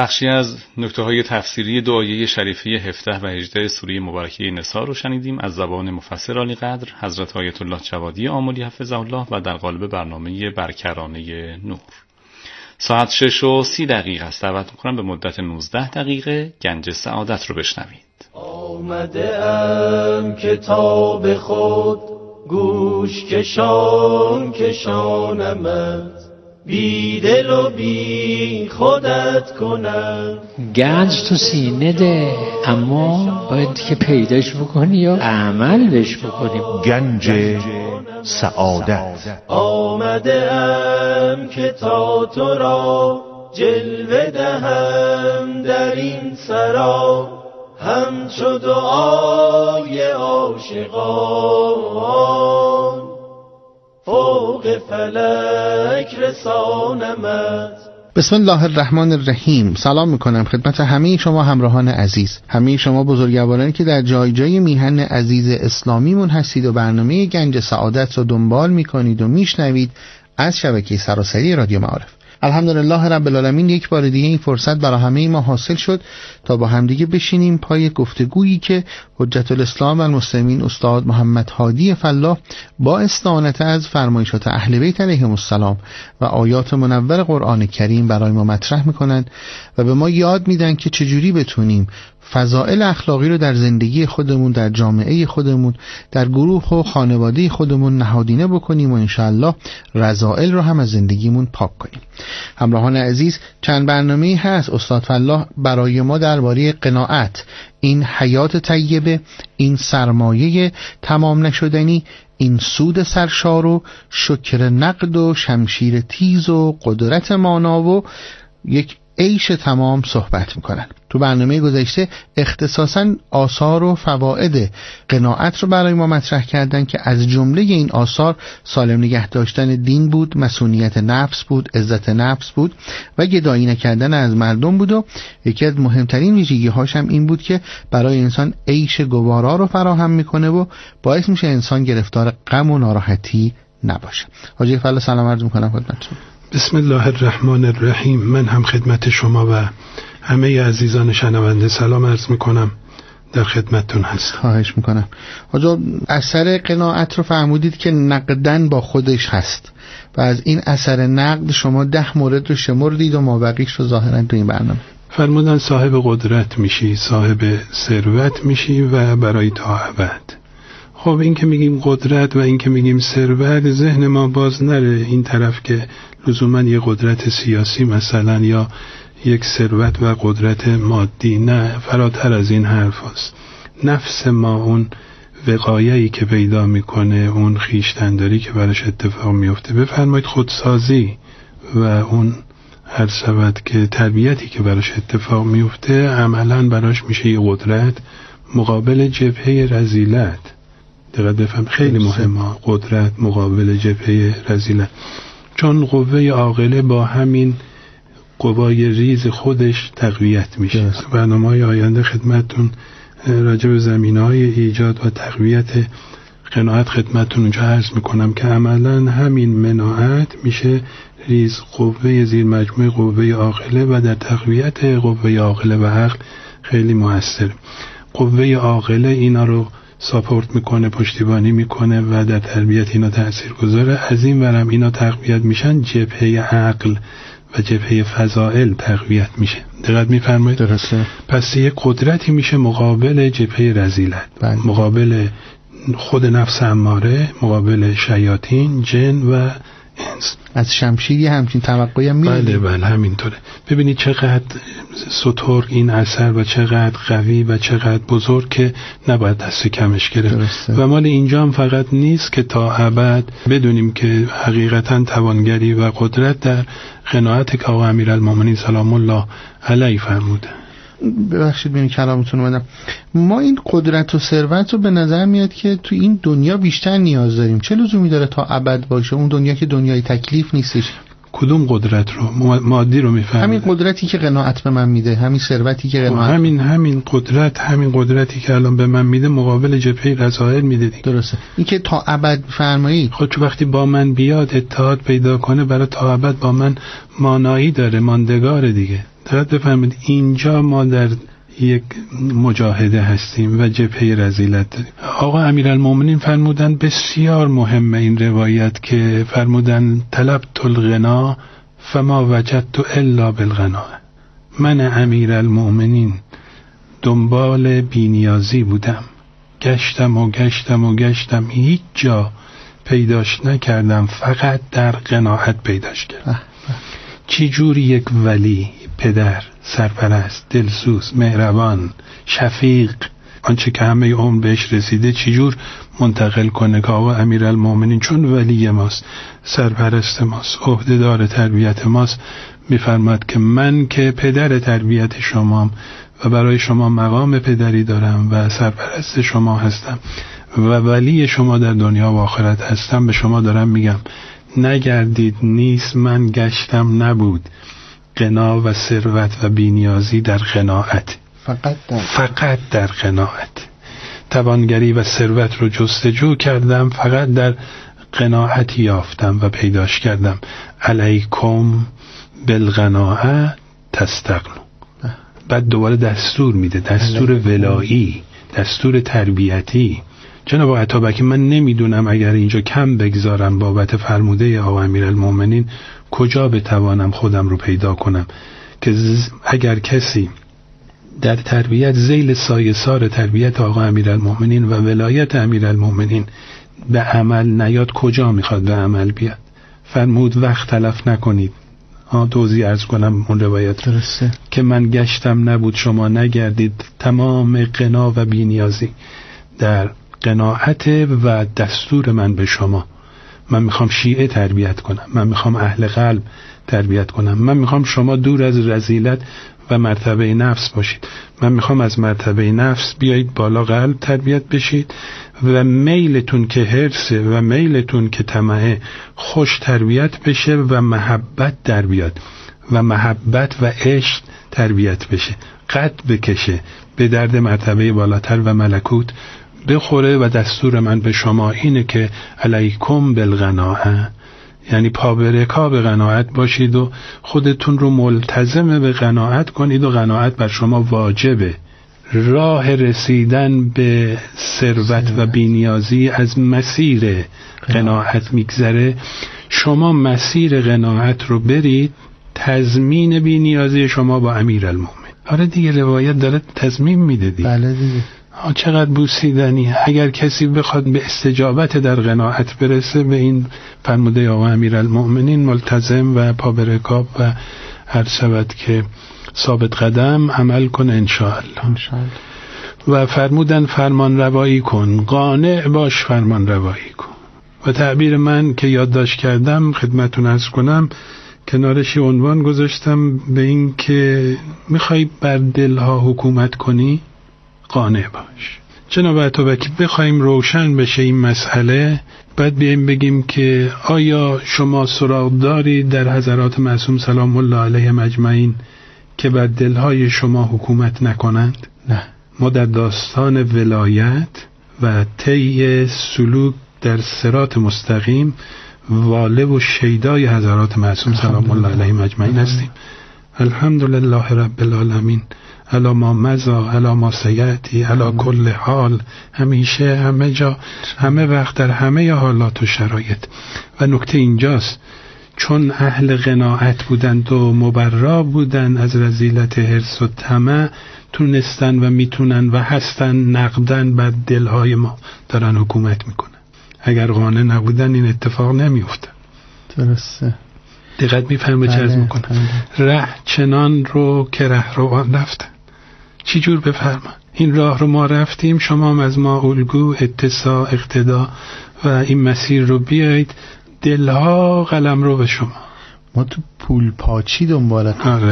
بخشی از نکته‌های تفسیری دعایه شریفه 17 و 18 سوره مبارکه نساء رو شنیدیم از زبان مفسر عالی قدر حضرت آیت الله جوادی آملی حفظه الله و در قالب برنامه برکرانه نور. ساعت 6:30 است. دعوت می‌کنم به مدت 19 دقیقه گنج سعادت رو بشنوید. آمده ام کتاب خود گوش کشان کشانمت، بی دل و بی خودت کنم. گنج تو سینه ده، اما باید که پیداش بکنی یا عمل بهش بکنیم. گنج سعادت. آمده ام که تا تو را جلوه دهم در این سرا، همچو دعای عاشقان فوق فلک رسانمت. بسم الله الرحمن الرحیم. سلام میکنم خدمت همه شما همراهان عزیز، همه شما بزرگوارانی که در جای جای میهن عزیز اسلامیمون هستید و برنامه گنج سعادت رو دنبال میکنید و میشنوید از شبکه سراسری رادیو معارف. الحمدلله رب العالمین، یک بار دیگه این فرصت برای همه ما حاصل شد تا با همدیگه بشینیم پای گفتگویی که حجت الاسلام و المسلمین استاد محمد هادی فلاح با استعانت از فرمایشات اهل بیت علیهم السلام و آیات منور قرآن کریم برای ما مطرح میکنند و به ما یاد میدن که چجوری بتونیم فضائل اخلاقی رو در زندگی خودمون، در جامعه خودمون، در گروه و خانواده خودمون نهادینه بکنیم و انشاءالله رذائل رو هم از زندگیمون پاک کنیم. همراهان عزیز، چند برنامه‌ای هست استاد فلاح برای ما درباره قناعت، این حیات طیبه، این سرمایه تمام نشدنی، این سود سرشار و شکر نقد و شمشیر تیز و قدرت مانا و یک عیش تمام صحبت میکنن. تو برنامه گذشته اختصاصاً آثار و فواید قناعت رو برای ما مطرح کردن که از جمله این آثار سالم نگه داشتن دین بود، مسئولیت نفس بود، عزت نفس بود و گدایی نکردن از مردم بود و یکی از مهمترین ویژگی‌هاش هم این بود که برای انسان عیش گوارا رو فراهم میکنه و باعث میشه انسان گرفتار غم و ناراحتی نباشه. حاجی فلاح سلام عرض میکنم خدمتتون. بسم الله الرحمن الرحیم. من هم خدمت شما و همه عزیزان شنونده سلام عرض میکنم، در خدمتتون هستم. خواهش میکنم. حاجا اثر قناعت رو فرمودید که نقدن با خودش هست و از این اثر نقد شما 10 مورد رو شمردید و مابقیش رو ظاهرا تو این برنامه فرمودن صاحب قدرت میشی، صاحب ثروت میشی و برای تا ابد. خب این که میگیم قدرت و این که میگیم ثروت، ذهن ما باز نره این طرف که لزوما یه قدرت سیاسی مثلا یا یک ثروت و قدرت مادی، نه، فراتر از این حرف هست. نفس ما اون وقایعی که پیدا میکنه، اون خویشتنداری که براش اتفاق میفته، بفرمایید خودسازی و اون هر شود که تربیتی که براش اتفاق میفته عملا براش میشه یه قدرت مقابل جبهه رذیلت. دقیق بفهم، خیلی مهمه قدرت مقابل جبهه رذیلت، چون قوه عاقله با همین قوای ریز خودش تقویت میشه. برنامه‌های آینده خدمتتون راجع به زمینه‌های ایجاد و تقویت قناعت خدمتتون اونجا عرض میکنم که عملا همین مناعت میشه ریز قوه زیر مجموعه قوه عاقله و در تقویت قوه عاقله و عقل خیلی موثر. قوه عاقله اینا رو ساپورت میکنه، پشتیبانی میکنه و در تربیت اینا تأثیر گذاره. از این ورم اینا تقویت میشن، جبهه عقل و جبهه فضائل تقویت میشه. دقت میفرمایید؟ درسته. پس یک قدرتی میشه مقابل جبهه رذیلت، مقابل خود نفس اماره، مقابل شیاطین، جن و انس. از شمشیری همچین توقعی هم می‌بینید؟ بله همینطوره. ببینید چقدر سترگ این اثر و چقدر قوی و چقدر بزرگ که نباید دست کمش گرفت. و مال اینجا هم فقط نیست که تا ابد بدونیم که حقیقتا توانگری و قدرت در قناعت که آقا امیرالمومنین سلام الله علیه فرموده. ببخشید ببین کلامتون اومدم. ما این قدرت و ثروت رو به نظر میاد که تو این دنیا بیشتر نیاز داریم. چه لزومی داره تا ابد باشه؟ اون دنیا که دنیای تکلیف نیستش. کدوم قدرت رو؟ مادی رو میفهمید؟ همین قدرتی که قناعت به من میده، همین ثروتی که قناعت، همین قدرتی که الان به من میده مقابل جبهه رذائل میده دیگه. درسته. این که تا ابد فرمایید. خب چون وقتی با من بیاد اتحاد پیدا کنه، برای تا ابد با من مانایی داره، ماندگاره دیگه. دقت بفرمایید اینجا ما در یک مجاهده هستیم و جبهه رذیلت داریم. آقا امیرالمومنین فرمودن بسیار مهمه این روایت که فرمودن طلبت الغنا فما وجدت الا بالغنا. من امیرالمومنین دنبال بینیازی بودم، گشتم هیچ جا پیداش نکردم، فقط در قناعت پیداش کردم. چی جوری یک ولی، پدر، سرپرست، دلسوز، مهربان، شفیق، آنچه که همه عمر بهش رسیده چجور منتقل کنه که آقا امیرالمومنین چون ولی ماست، سرپرست ماست، عهدهدار تربیت ماست، میفرماد که من که پدر تربیت شمام و برای شما مقام پدری دارم و سرپرست شما هستم و ولی شما در دنیا و آخرت هستم، به شما دارم میگم نگردید نیست، من گشتم نبود، غنا و ثروت و بینیازی در قناعت، فقط در قناعت. توانگری و ثروت رو جستجو کردم، فقط در قناعت یافتم و پیداش کردم. علیکم بالقناعه تستغنوا. بعد دوباره دستور میده، دستور ولایی، دستور تربیتی. جناب عطابکی من نمیدونم اگر اینجا کم بگذارم بابت فرموده آقا امیرالمومنین کجا بتوانم خودم رو پیدا کنم که اگر کسی در تربیت ذیل سایه‌سار تربیت آقا امیرالمومنین و ولایت امیرالمومنین به عمل نیاد، کجا میخواد به عمل بیاد؟ فرمود وقت تلف نکنید. توضیح عرض کنم اون روایت درسته که من گشتم نبود شما نگردید، تمام قنا و بینیازی در قناعت و دستور من به شما. من میخوام شیعه تربیت کنم، من میخوام اهل قلب تربیت کنم، من میخوام شما دور از رذیلت و مرتبه نفس باشید، من میخوام از مرتبه نفس بیایید بالا قلب تربیت بشید و میلتون که حرصه و میلتون که طمعه خوش تربیت بشه و محبت در بیاد و محبت و عشق تربیت بشه، قد بکشه به درد مرتبه بالاتر و ملکوت بخوره. و دستور من به شما اینه که علیکم بالقناعه، یعنی پابرکا به قناعت باشید و خودتون رو ملتزم به قناعت کنید و قناعت بر شما واجبه. راه رسیدن به ثروت و بینیازی از مسیر قناعت میگذره. شما مسیر قناعت رو برید، تضمین بینیازی شما با امیرالمومنین. آره دیگه روایت داره تضمین میده دیگه. بله دیگه. چقدر بوسیدنی. اگر کسی بخواد به استجابت در قناعت برسه، به این فرموده آقا امیرالمومنین ملتزم و پابرکاب و هر شود که ثابت قدم عمل کنه انشاءالله. و فرمودن فرمان روایی کن، قانع باش فرمان روایی کن. و تعبیر من که یادداشت کردم خدمتون عرض کنم، کنارش عنوان گذاشتم به این که میخوای بر دلها حکومت کنی، قانع باش. جناب عطابکی بخوایم روشن بشه این مسئله، بعد بیایم بگیم که آیا شما سراغ دارید در حضرات معصوم سلام الله علیهم اجمعین که بر دلهای شما حکومت نکنند؟ نه. ما در داستان ولایت و طی سلوک در صراط مستقیم واله و شیدای حضرات معصوم سلام الله علیهم اجمعین هستیم. الحمدلله رب العالمین علی ما مضی علی ما سیأتی علی کل حال، همیشه، همه جا، همه وقت، در همه حالات و شرایط. و نکته اینجاست چون اهل قناعت بودند و مبرا بودند از رذیلت حرص و طمع، تونستن و میتونن و هستن نقدن بر دلهای ما دارن حکومت میکنن. اگر قانع نبودن این اتفاق نمیفته. درسته. دقت میفهمه چه عرض میکنه. ره چنان رو که ره روان رفتن. چی جور بفرما این راه رو ما رفتیم، شما هم از ما الگو، اتساع، اقتدا و این مسیر رو بیایید. دلها قلم رو به شما. ما تو پول پاچی دنبال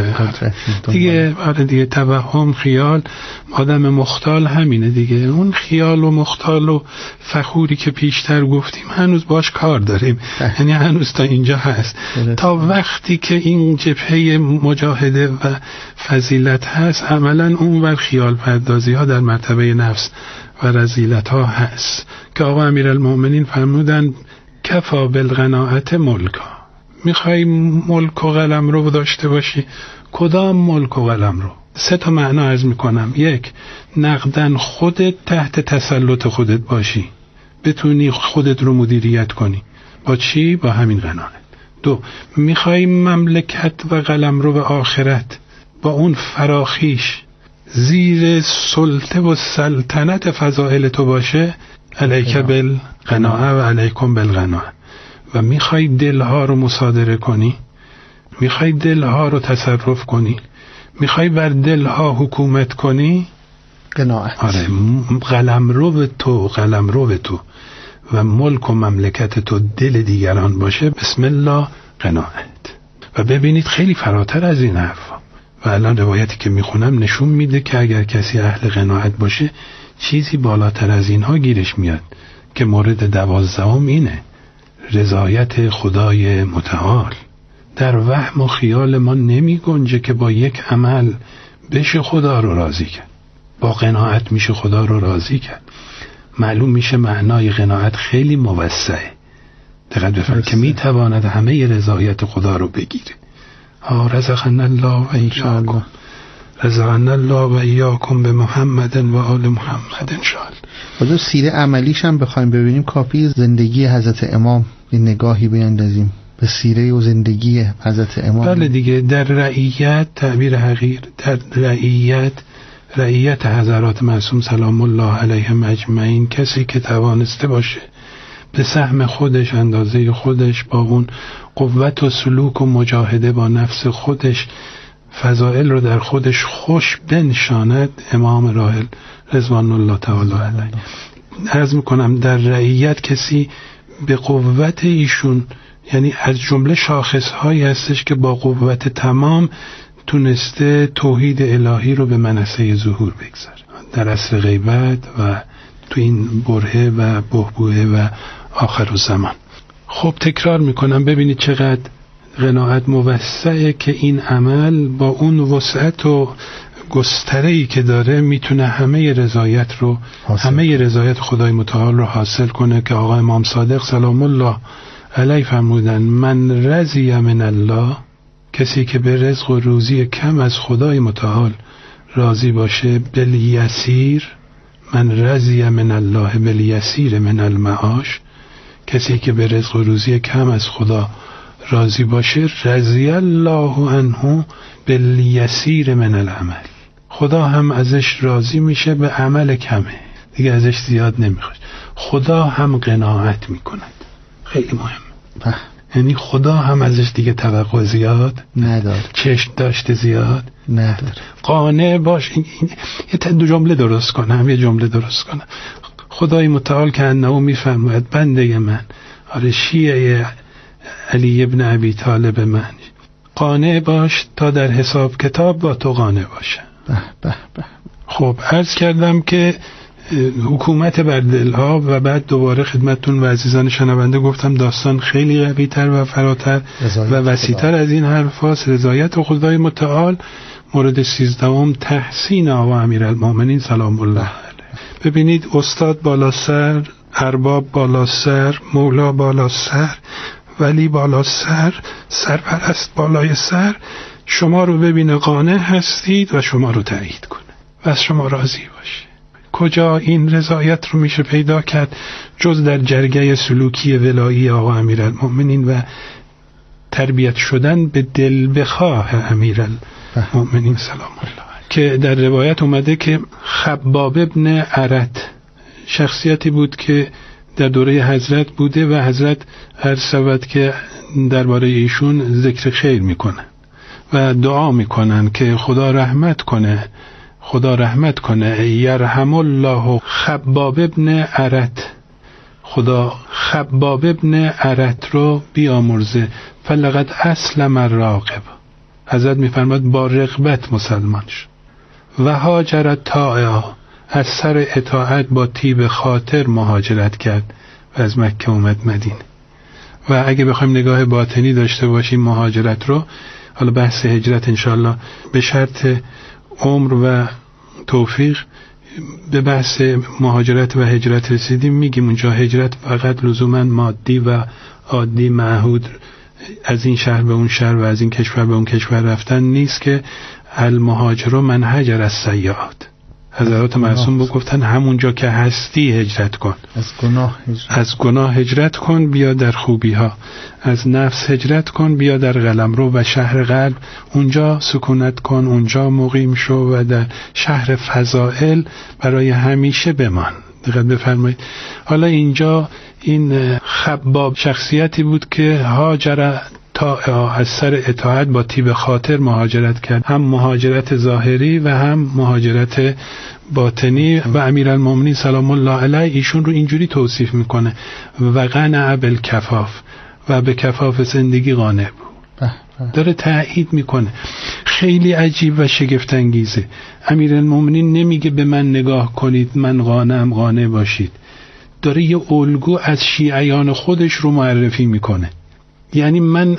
دیگه توهم، خیال. آدم مختال همینه دیگه. اون خیال و مختال و فخوری که پیشتر گفتیم هنوز باش کار داریم. یعنی هنوز تا اینجا هست. تا وقتی که این جبهه مجاهده و فضیلت هست، عملا اون ور خیال پردازی ها در مرتبه نفس و رذیلت ها هست که آقا امیرالمومنین فرمودن کفا بالقناعت ملکا. میخوای ملک و قلم رو داشته باشی، کدام ملک و قلم رو؟ 3 معنا عرض میکنم. 1، نقدن خودت تحت تسلط خودت باشی، بتونی خودت رو مدیریت کنی. با چی؟ با همین قناعت. 2، میخوای مملکت و قلم رو به آخرت با اون فراخیش زیر سلطه و سلطنت فضائل تو باشه، علیک بالقناعه و علیکم بالقناعه. و میخوای دلها رو مصادره کنی، میخوای دلها رو تصرف کنی، میخوای بر دلها حکومت کنی، قناعت. آره، قلمرو به تو و ملک و مملکت تو دل دیگران باشه، بسم الله قناعت. و ببینید خیلی فراتر از این حرفا. و الان روایتی که میخونم نشون میده که اگر کسی اهل قناعت باشه چیزی بالاتر از اینها گیرش میاد، که مورد 12 اینه: رضایت خدای متعال. در وهم و خیال ما نمی گنجه که با یک عمل بشه خدا رو راضی کرد. با قناعت میشه خدا رو راضی کرد. معلوم میشه معنای قناعت خیلی موسعه. دقت بفرمایید که میتواند همه رضایت خدا رو بگیره. رزقنا الله و ایاکم، رزقنا الله و ایاکم به محمد و آل محمد انشاءالله. بعد سیره عملیش هم بخوایم ببینیم، کافی زندگی حضرت امام این نگاهی بیندازیم به سیره و زندگی حضرت امام. بله دیگه، در رعیت، تعبیر حقیر، در رعیت حضرات معصوم سلام الله علیهم اجمعین، کسی که توانسته باشه به سهم خودش، اندازه خودش، با اون قوت و سلوک و مجاهده با نفس خودش فضائل رو در خودش خوش بنشاند، امام راحل رضوان الله تعالی علیه. عرض میکنم در رعیت کسی به قوت ایشون، یعنی از جمله شاخصهایی هستش که با قوت تمام تونسته توحید الهی رو به منصه ظهور بگذاره در عصر غیبت و تو این برهه و بحبوحه و آخر الزمان. خب تکرار میکنم، ببینید چقدر قناعت موسعه که این عمل با اون وسعت و گستره‌ای که داره میتونه همه رضایت خدای متعال رو حاصل کنه، که آقا امام صادق سلام الله علیه فرمودن: من رضی من الله، کسی که به رزق و روزی کم از خدای متعال راضی باشه، بالیسیر، من رضی من الله بالیسیر من المعاش، کسی که به رزق و روزی کم از خدا راضی باشه، رضی الله عنه بالیسیر من العمل، خدا هم ازش راضی میشه به عمل کمه، دیگه ازش زیاد نمیخواد. خدا هم قناعت میکند، خیلی مهم. یعنی خدا هم ازش دیگه توقع زیاد نداره، چشم داشته زیاد نداره. قانع باش. یه دو جمله درست کنم. خدای متعال که انه میفرماید بنده من، آره شیعه علی ابن ابی طالب من، قانع باش تا در حساب کتاب با تو قانع باشه. خب عرض کردم که حکومت بر دلها، و بعد دوباره خدمتتون و عزیزان شنونده گفتم داستان خیلی قوی‌تر و فراتر و وسیع‌تر از این حرف هاست. رضایت خدای متعال. مورد 13 تحسین آقا امیرالمومنین سلام الله علیه. ببینید استاد بالا سر، ارباب بالا سر، مولا بالا سر، ولی بالا سر، سرپرست بالای سر، شما رو ببینه قانع هستید و شما رو تایید کنه و از شما راضی باشه. کجا این رضایت رو میشه پیدا کرد جز در جرگه سلوکی ولایی آقا امیرالمومنین و تربیت شدن به دل بخواه امیرالمومنین سلام الله، که در روایت اومده که خباب ابن عرت شخصیتی بود که در دوره حضرت بوده و حضرت هر سبت که درباره ایشون ذکر خیر میکنن و دعا میکنن که خدا رحمت کنه یرحم الله خباب ابن عرت، خدا خباب ابن عرت رو بیامرزه، فلقد اسلم الراغب، حضرت میفرماد با رغبت مسلمان شد، و هاجر طائعا، از سر اطاعت با طیب خاطر مهاجرت کرد و از مکه اومد مدینه. و اگه بخوایم نگاه باطنی داشته باشیم مهاجرت رو، حالا بحث هجرت انشالله به شرط عمر و توفیق به بحث مهاجرت و هجرت رسیدیم، میگیم اونجا هجرت فقط لزوما مادی و عادی معهود از این شهر به اون شهر و از این کشور به اون کشور رفتن نیست که المهاجر من هاجر السیئات. حضرات معصوم گفتن همونجا که هستی هجرت کن، از گناه هجرت کن بیا در خوبی ها، از نفس هجرت کن بیا در قلمرو و شهر قلب، اونجا سکونت کن، اونجا مقیم شو و در شهر فضائل برای همیشه بمان. دقت بفرمایید. حالا اینجا این خباب شخصیتی بود که هاجر تا از سر اطاعت با طیب خاطر مهاجرت کرد، هم مهاجرت ظاهری و هم مهاجرت باطنی. و امیرالمومنین سلام الله علیه ایشون رو اینجوری توصیف میکنه: و قنع بالکفاف، و به کفاف زندگی قانع بود. داره تأیید میکنه. خیلی عجیب و شگفت انگیزه. امیرالمومنین نمیگه به من نگاه کنید من قانعم قانع باشید، داره یه الگو از شیعیان خودش رو معرفی میکنه. یعنی من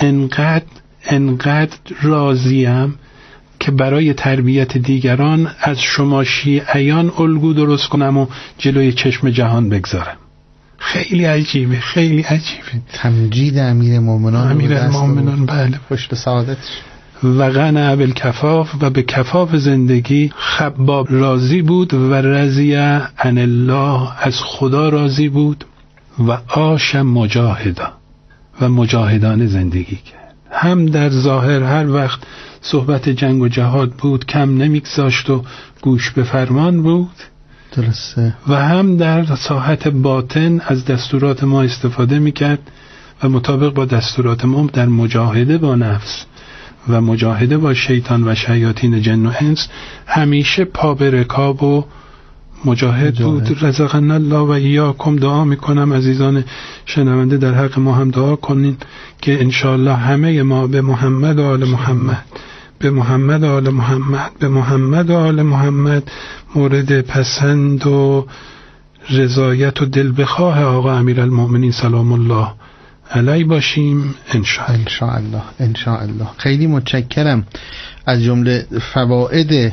انقدر راضیم که برای تربیت دیگران از شما شیعیان الگو درست کنم و جلوی چشم جهان بگذارم. خیلی عجیبه، خیلی عجیبه. تمجید امیرالمومنین بله، خوش به سعادتش. و قنع بالکفاف، و به کفاف زندگی خباب راضی بود و رضی عن الله، از خدا راضی بود. و عاش مجاهدا، و مجاهدانه زندگی کرد. هم در ظاهر هر وقت صحبت جنگ و جهاد بود کم نمیگذاشت و گوش به فرمان بود. درسته. و هم در ساحت باطن از دستورات ما استفاده میکرد و مطابق با دستورات ما در مجاهده با نفس و مجاهده با شیطان و شیاطین جن و انس همیشه پا به رکاب و مجاهد بود. رزقنا الله و ایاکم. دعا میکنم عزیزان شنونده در حق ما هم دعا کنین که انشاءالله همه ما به محمد و آل محمد، به محمد و آل محمد، به محمد و آل محمد مورد پسند و رضایت و دل بخواه آقا امیرالمومنین سلام الله علیه باشیم انشاءالله. انشاءالله. خیلی متشکرم. از جمله فواید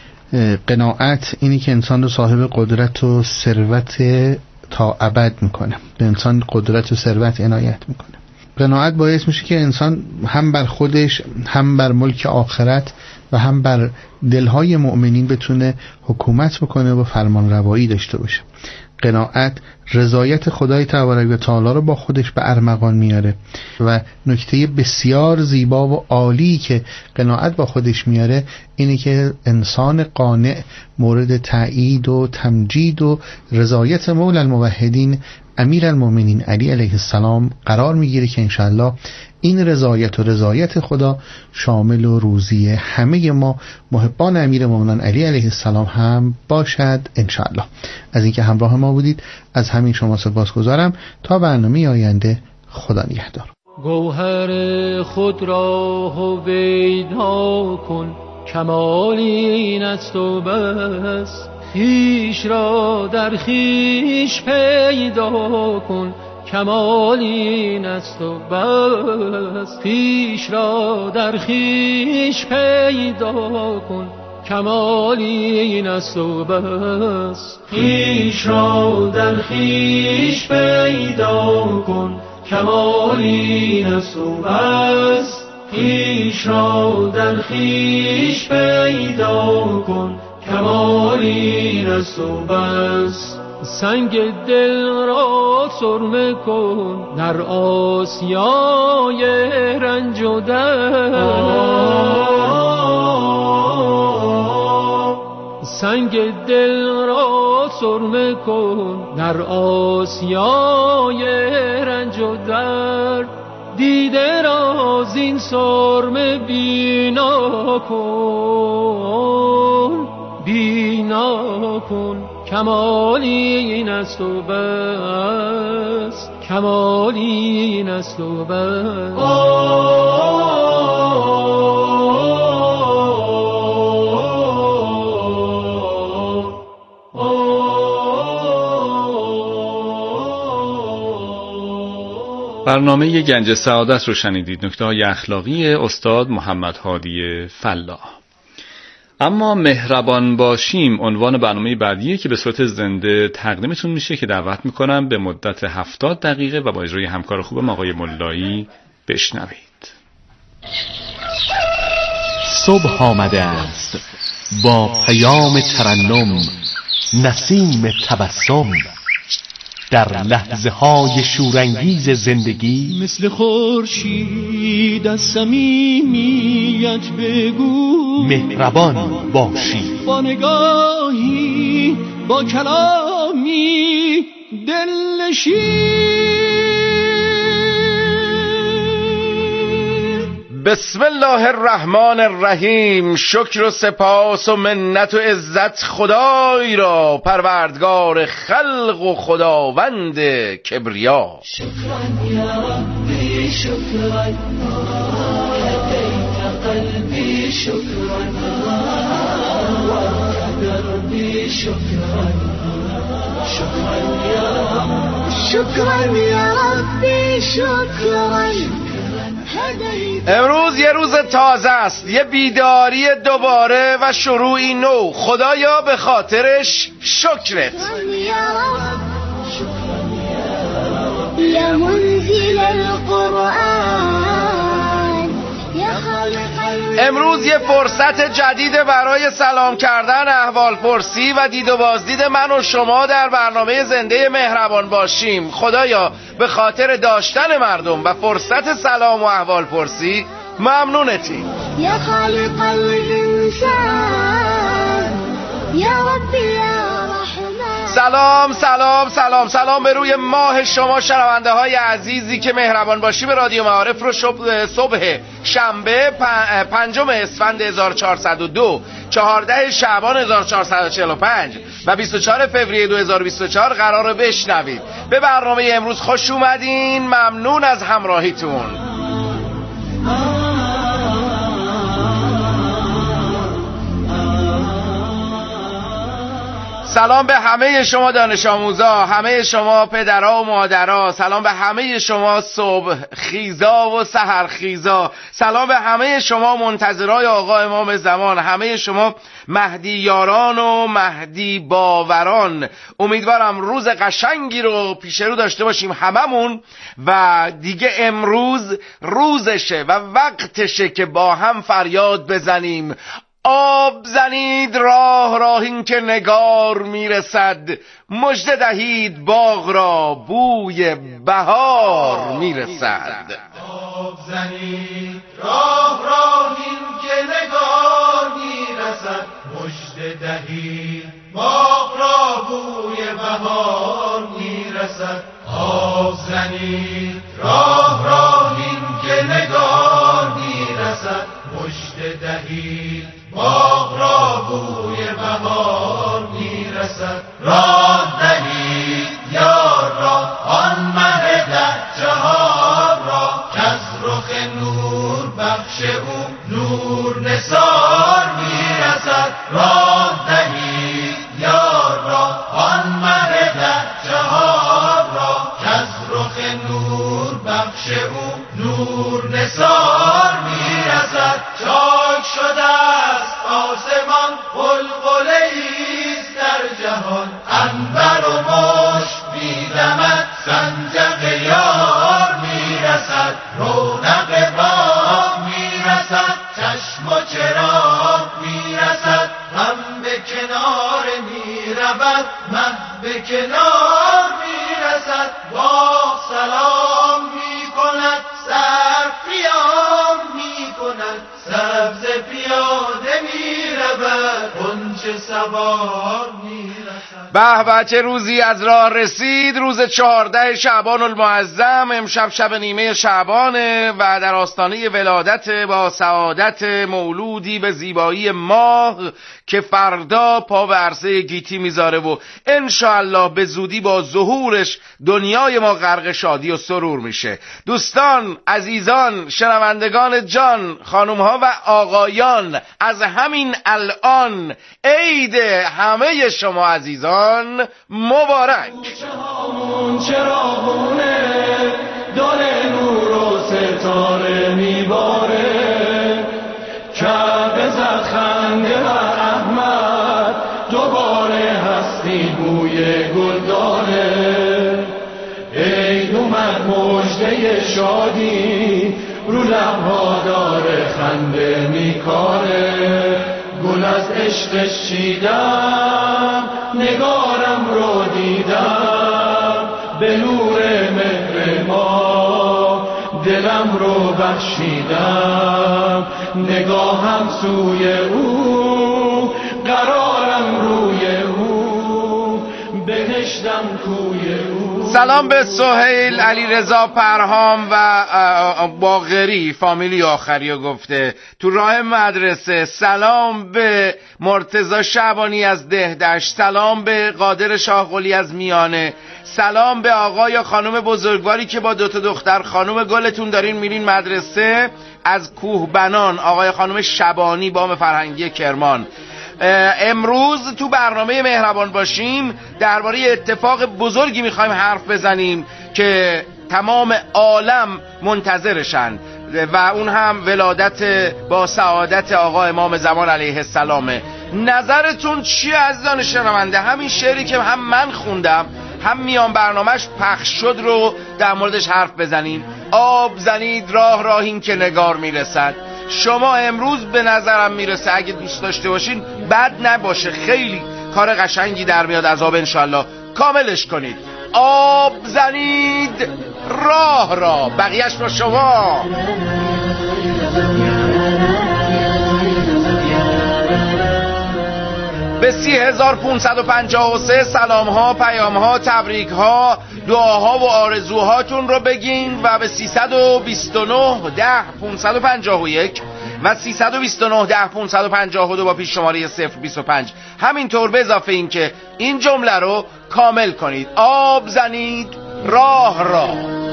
قناعت اینی که انسان رو صاحب قدرت و ثروت تا ابد میکنه، به انسان قدرت و ثروت عنایت میکنه. قناعت باعث میشه که انسان هم بر خودش، هم بر ملک آخرت و هم بر دلهای مؤمنین بتونه حکومت بکنه و فرمان روایی داشته باشه. قناعت رضایت خدای تبارک و تعالی رو با خودش به ارمغان میاره و نکته بسیار زیبا و عالی که قناعت با خودش میاره اینه که انسان قانع مورد تأیید و تمجید و رضایت مولا الموحدین امیرالمومنین علی علیه السلام قرار میگیره که انشاءالله این رضایت خدا شامل و روزی همه ما محبان امیرالمومنین علی علیه السلام هم باشد انشاءالله. از اینکه همراه ما بودید از همین شما سپاسگزارم. تا برنامه آینده خدا نگهدار. گوهر خود را هویدا کن، کمال این است و بس. خویش را در خویش پیدا کن، کمال این است و بس. خویش را در خویش پیدا کن، کمال این است و بس. خویش را در خویش پیدا کن، کمال این است و بس. خویش را در خویش پیدا کن، کمال این است و بس. سنگ دل را سرمه کن در آسیای رنج و درد. سنگ دل را سرمه کن در آسیای رنج و درد. دیده را زین سرمه بینا کن، بینا کن، کمال این است و بس. کمال این است و بس. برنامه گنج سعادت رو شنیدید. نکته‌های اخلاقی استاد محمد هادی فلاح. اما مهربان باشیم عنوان برنامه بعدیه که به صورت زنده تقدیمتون میشه که دعوت میکنم به مدت 70 دقیقه و با اجرای همکار خوبم آقای ملایی بشنوید. صبح آمده است با پیام ترنم، نسیم تبسم، در لحظه های شورانگیز زندگی مثل خورشید از صمیمیت بگو، مهربان باشی، با نگاهی با کلامی دلنشین. بسم الله الرحمن الرحیم. شکر و سپاس و منت و عزت خدای را، پروردگار خلق و خداوند کبریا. شکران یا ربی شکران، هدیت قلبی شکران، دربی شکران، شکران یا رب، شکران یا ربی شکران. امروز یه روز تازه است، یه بیداری دوباره و شروعی نو. خدایا به خاطرش شکرت. یا منزل القرآن، امروز یه فرصت جدید برای سلام کردن، احوال پرسی و دید و بازدید من و شما در برنامه زنده مهربان باشیم. خدایا به خاطر داشتن مردم و فرصت سلام و احوال پرسی ممنونتیم. یا خالق الانسان، یا ربی یا رحمان. سلام سلام سلام سلام به روی ماه شما شنونده های عزیزی که مهربان باشی به رادیو معارف رو صبح شنبه 5 اسفند 1402 14 شعبان 1445 و 24 فوریه 2024 قراره بشنوید. به برنامه امروز خوش اومدین. ممنون از همراهیتون. سلام به همه شما دانش آموزا، همه شما پدرها و مادرها، سلام به همه شما صبح خیزا و سحر خیزا، سلام به همه شما منتظرای آقا امام زمان، همه شما مهدی یاران و مهدی باوران. امیدوارم روز قشنگی رو پیش رو داشته باشیم هممون و دیگه امروز روزشه و وقتشه که با هم فریاد بزنیم آب زنید راه راهین که نگار میرسد، مژده دهید باغ را بوی بهار میرسد. آب زنید راه راهین که نگار میرسد، مژده دهید باغ را بوی بهار میرسد. آب زنید راه راهین که نگار میرسد، مژده دهید باغ را بوی بهار میرسد. راه دهید یار را آن مه ده جهان را، کز رخ نور بخش او نور نثار میرسد. راه دهید یار را آن مه ده جهان را، کز رخ نور بخش او نور نثار میرسد. چاک شده است آسمان، قلقله‌ایست در جهان، عنبر و مشک می‌دمد، سنجق یار میرسد. رونق باغ میرسد، چشم و چراغ میرسد، غم به کنار میرود، مه به کنار میرسد. باغ سلام میکند، سر قیام میکند، سبز پیاده میرود، غنچه سوار میرسد. به به چه روزی از راه رسید. روز 14 شعبان المعظم. امشب شب نیمه شعبانه و در آستانه ولادت با سعادت مولودی به زیبایی ماه که فردا پا به عرصه گیتی میذاره و انشاءالله به زودی با ظهورش دنیای ما غرق شادی و سرور میشه. دوستان، عزیزان، شنوندگان جان، خانومها و آقایان، از همین الان عید همه شما عزیزان مبارک. چراغونه داره نور و ستاره میباره، کعبه زد خنده بر احمد، دوباره هستی بوی گل داره. عید اومد مژده شادی جوانی رو لبها داره خنده میکاره گل از عشقش چیدم نگارم رو دیدم به نور مهر ما دلم رو بخشیدم نگاهم سوی او قرارم روی او بهشتم کوی او. سلام به سهیل علیرضا پرهام و باقری فامیلی آخری گفته تو راه مدرسه. سلام به مرتضی شعبانی از دهدشت. سلام به قادر شاهقلی از میانه. سلام به آقا یا خانم بزرگواری که با 2 دختر خانم گلتون دارین میرین مدرسه از کوهبنان. آقای خانم شبانی بام فرهنگی کرمان. امروز تو برنامه مهربان باشیم درباره اتفاق بزرگی میخوایم حرف بزنیم که تمام عالم منتظرشن و اون هم ولادت با سعادت آقا امام زمان علیه السلامه. نظرتون چیه عزیزان شنونده؟ همین شعری که هم من خوندم هم میان برنامهش پخش شد رو در موردش حرف بزنیم. آب زنید راه راهین که نگار میرسد. شما امروز به نظرم میرسه اگه دوست داشته باشین بد نباشه، خیلی کار قشنگی در میاد از آب. انشالله کاملش کنید. آب زنید راه را، بقیهش با شما. به 3553 سلام ها، پیام ها، تبریک ها، دعاها و آرزوهاتون رو بگین و به 329 10 551 و 329 10 552 با پیش شماره 025 همینطور به اضافه این که این جمله رو کامل کنید. آب زنید راه را.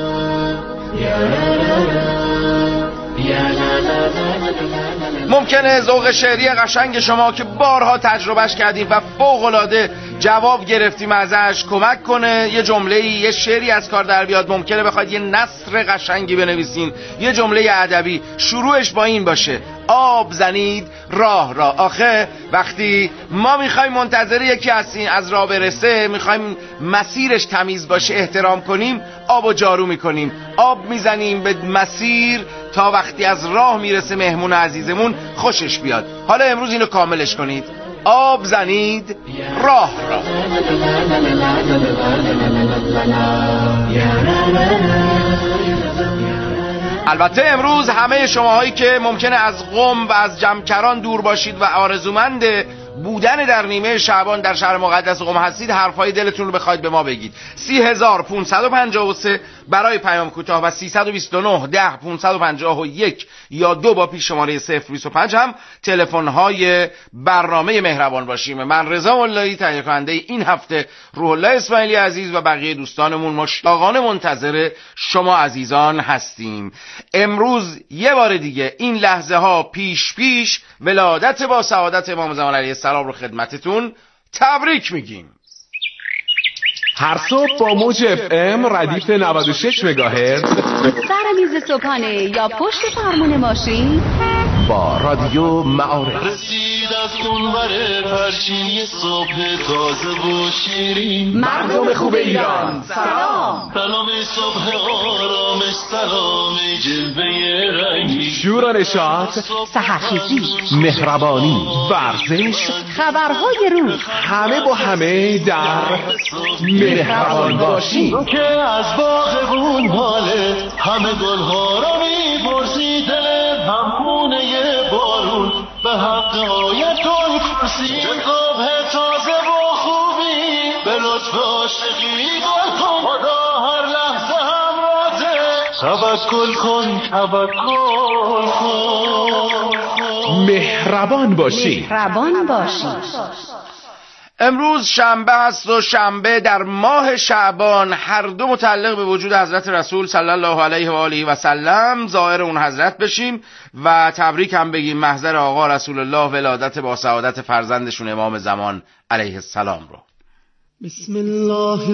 ممکنه ذوق شعری قشنگ شما که بارها تجربهش کردیم و فوق‌العاده جواب گرفتیم ازش کمک کنه یه جمله‌ای، یه شعری از کار در بیاد. ممکنه بخواید یه نثر قشنگی بنویسین، یه جمله ادبی، شروعش با این باشه: آب زنید راه را. آخه وقتی ما میخوایم منتظر یکی از راه برسه، میخوایم مسیرش تمیز باشه، احترام کنیم، آب و جارو میکنیم، آب میزنیم به مسیر تا وقتی از راه میرسه مهمون عزیزمون خوشش بیاد. حالا امروز اینو کاملش کنید. آب زنید راه را. البته امروز همه شماهایی که ممکنه از قم و از جمکران دور باشید و آرزومند بودن در نیمه شعبان در شهر مقدس قم هستید، حرفای دلتون رو بخواید به ما بگید. 3553 برای پیام کوتاه و 329 10 551 یا 2 با پیش شماره 025 هم تلفن‌های برنامه مهربان باشیم. من رضا ملایی تهیه کننده این هفته، روح الله اسماعیلی عزیز و بقیه دوستانمون مشتاقانه منتظر شما عزیزان هستیم. امروز یه بار دیگه این لحظه ها پیش ولادت با سعادت امام زمان علیه السلام رو خدمتتون تبریک میگیم. هر صبح با موج FM ردیف 96 مگاهرتز سر میز صبحانه یا پشت فرمون ماشین با رادیو معارف رسید از اونور پرچین صبح تازه و شیرین. مردم خوب ایران سلام. سلام صبح آرامش، سلام جلوه رنگی، شور و نشاط، سحرخیزی، مهربانی، ورزش، خبرهای روز، همه با همه در مهربان باشیم. که از باغبون حاله همه گلها را میپرسی، دل همخونه بارون به حق آیتون کرسی. صبح تازه و خوبی به لطف عاشقی گل کن، خدا هر لحظه همراهته. توکل کن توکل کن، مهربان باشی. مهربان باشی. امروز شنبه است و شنبه در ماه شعبان، هر دو متعلق به وجود حضرت رسول صلی الله علیه و آله و سلم. ظاهر اون حضرت بشیم و تبریک هم بگیم محضر آقا رسول الله ولادت با سعادت فرزندشون امام زمان علیه السلام رو. بسم الله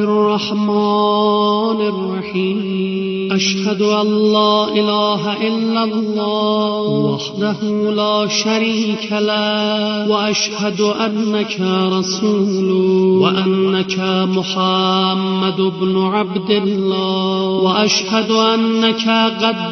الرحمن الرحیم. اشهد ان لا اله الا الله وحده لا شریک له و اشهد انک رسول و انک محمد بن عبد الله و اشهد انک قد